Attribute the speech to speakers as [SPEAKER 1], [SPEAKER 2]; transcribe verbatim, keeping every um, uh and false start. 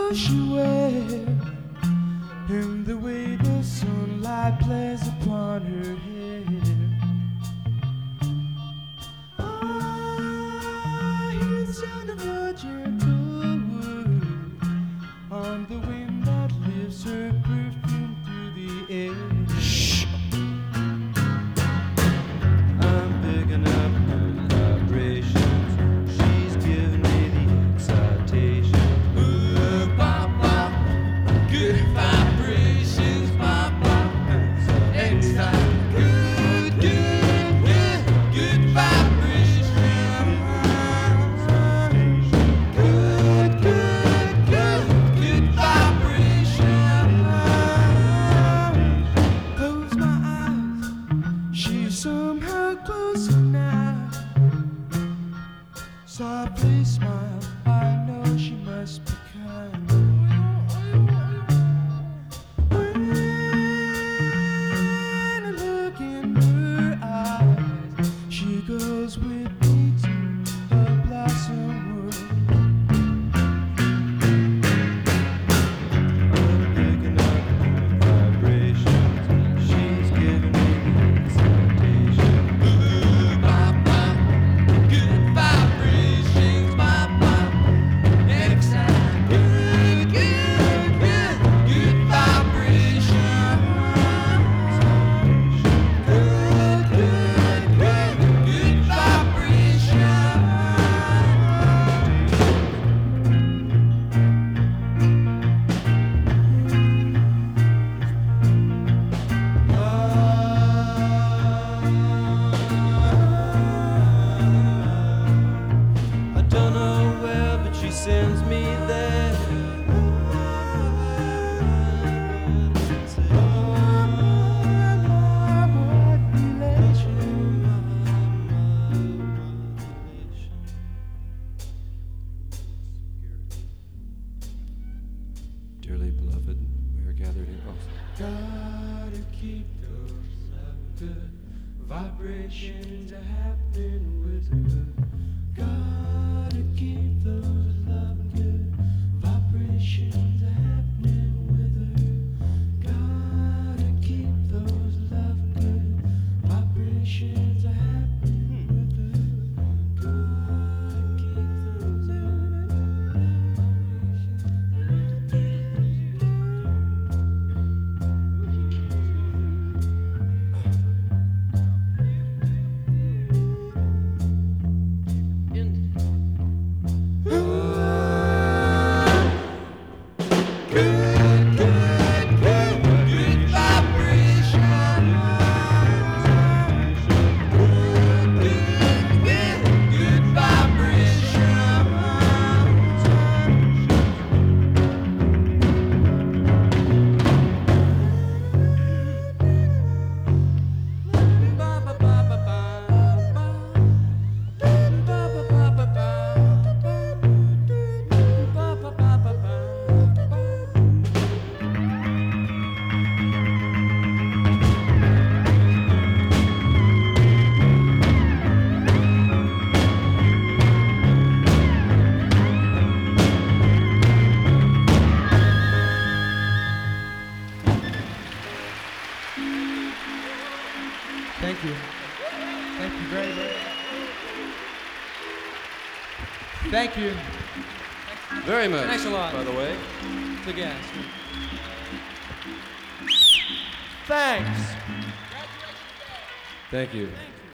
[SPEAKER 1] clothes she wears, and the way the sunlight plays upon her hair. Oh, hear the sound of a gentle word on the wind that lifts her perfume through the air. Shh. I'm picking up her vibrations. She's giving me the excitation. Ooh, pop, pop, good vibrations, pop, pop, excite, good, good, good, good vibrations, good, good, good, good vibrations. Close my eyes, she's somehow closer now. Softly smile, I know she must be kind. When I look in her eyes, she goes with me to a blossom world. I'm picking up her vibrations. She's giving me the excitation. Ooh, pop, pop, good vibrations, pop, pop, excite, good, good, good, good vibrations, good, good, good, good vibrations. I don't know where, but she sends me there. Dearly beloved, we are gathered in. Oh. Gotta keep those good vibrations are happening with her. Gotta keep those loving good vibrations are happening with her. Gotta keep those loving good vibrations are happening with her. Gotta keep those loving good, good, good, good vibrations. Good, good, good, good vibrations. Ba ba ba ba ba ba. Ba ba ba ba ba. Ba ba ba ba ba. Thank you. Thank you very much. Thank you.
[SPEAKER 2] Very much.
[SPEAKER 3] Thanks a lot.
[SPEAKER 2] By the way.
[SPEAKER 3] The gas.
[SPEAKER 1] Thanks.
[SPEAKER 2] Thank you.